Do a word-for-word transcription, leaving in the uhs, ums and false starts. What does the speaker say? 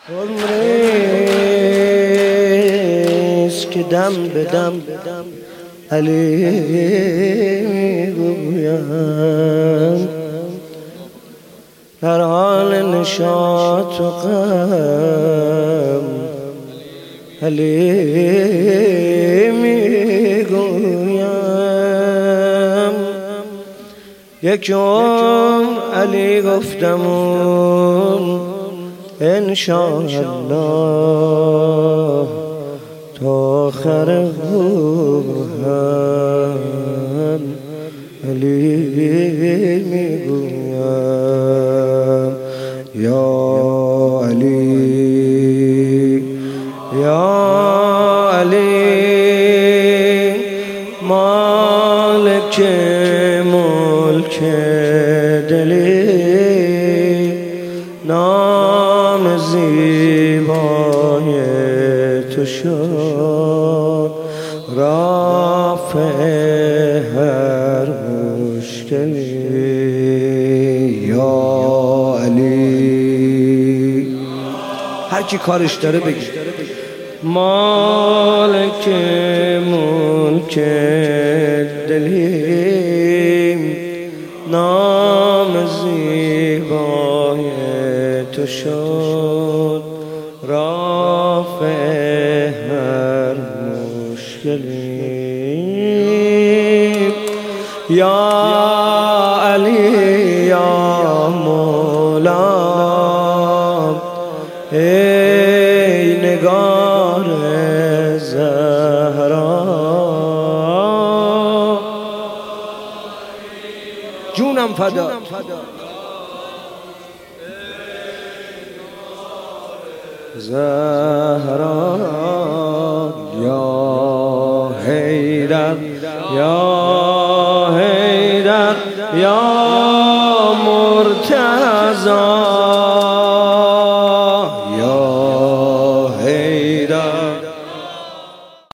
عمریست که دم به دم علی میگویم، در حال نشاط و غم علی میگویم. یک عمر علی گفتمون انشاءالله تا آخر هم علی میگویم. یا علی یا علی مالک ملک دلی، نام زیبای تو شد رافع هر مشکلی. یا علی هر کی کارش داره بگی. مالک ملک دلی، نام زیبای تو شد رافع هر مشکلی. یا علی یا مولا، ای نگار زهرا، جونم فدا زهرا. یا حیدر یا حیدر یا